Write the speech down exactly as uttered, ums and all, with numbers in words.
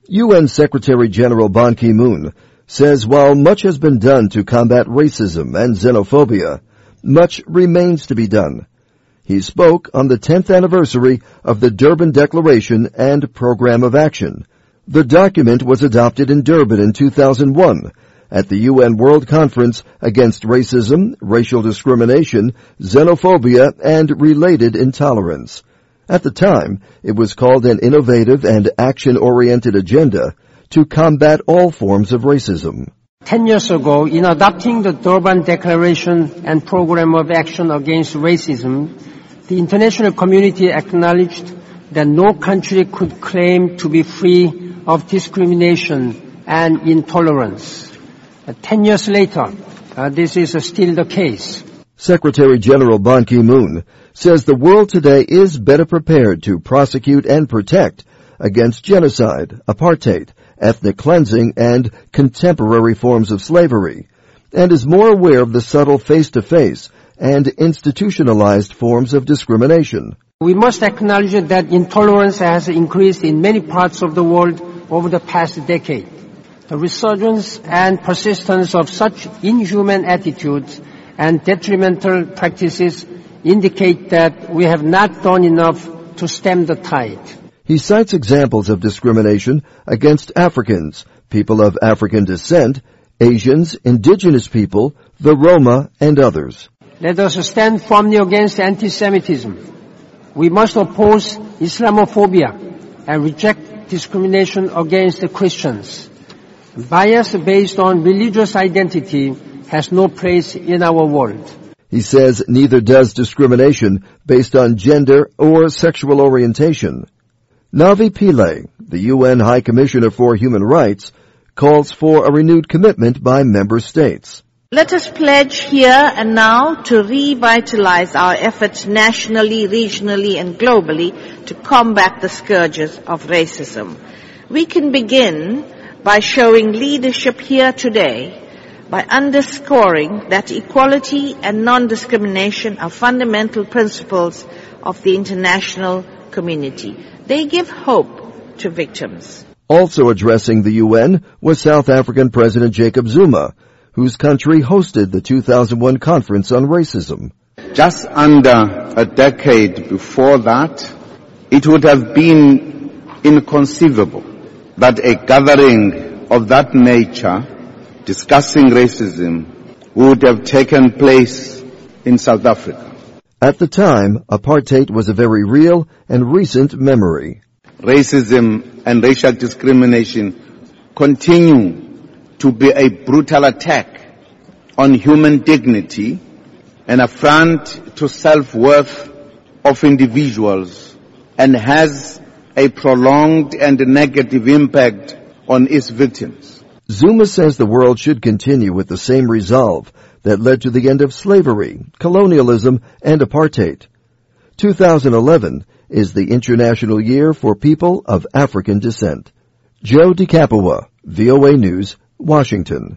U N Secretary General Ban Ki-moon says while much has been done to combat racism and xenophobia, much remains to be done. He spoke on the tenth anniversary of the Durban Declaration and Program of Action. The document was adopted in Durban in two thousand one at the U N World Conference Against Racism, Racial Discrimination, Xenophobia, and Related Intolerance. At the time, it was called an innovative and action-oriented agenda to combat all forms of racism. Ten years ago, in adopting the Durban Declaration and Program of Action Against Racism, the international community acknowledged that no country could claim to be free of discrimination and intolerance. Uh, ten years later, uh, this is uh, still the case. Secretary General Ban Ki-moon says the world today is better prepared to prosecute and protect against genocide, apartheid, ethnic cleansing, and contemporary forms of slavery, and is more aware of the subtle face-to-face and institutionalized forms of discrimination. We must acknowledge that intolerance has increased in many parts of the world over the past decade. The resurgence and persistence of such inhuman attitudes and detrimental practices indicate that we have not done enough to stem the tide. He cites examples of discrimination against Africans, people of African descent, Asians, indigenous people, the Roma, and others. Let us stand firmly against anti-Semitism. We must oppose Islamophobia and reject discrimination against the Christians. Bias based on religious identity has no place in our world. He says neither does discrimination based on gender or sexual orientation. Navi Pillay, the U N High Commissioner for Human Rights, calls for a renewed commitment by member states. Let us pledge here and now to revitalize our efforts nationally, regionally, and globally to combat the scourges of racism. We can begin by showing leadership here today, by underscoring that equality and non-discrimination are fundamental principles of the international community. They give hope to victims. Also addressing the U N was South African President Jacob Zuma, whose country hosted the two thousand one Conference on Racism. Just under a decade before that, it would have been inconceivable that a gathering of that nature discussing racism would have taken place in South Africa. At the time, apartheid was a very real and recent memory. Racism and racial discrimination continue to be a brutal attack on human dignity, an affront to self-worth of individuals, and has a prolonged and negative impact on its victims. Zuma says the world should continue with the same resolve that led to the end of slavery, colonialism, and apartheid. two thousand eleven is the International Year for People of African Descent. Joe DiCapua, V O A News, Washington.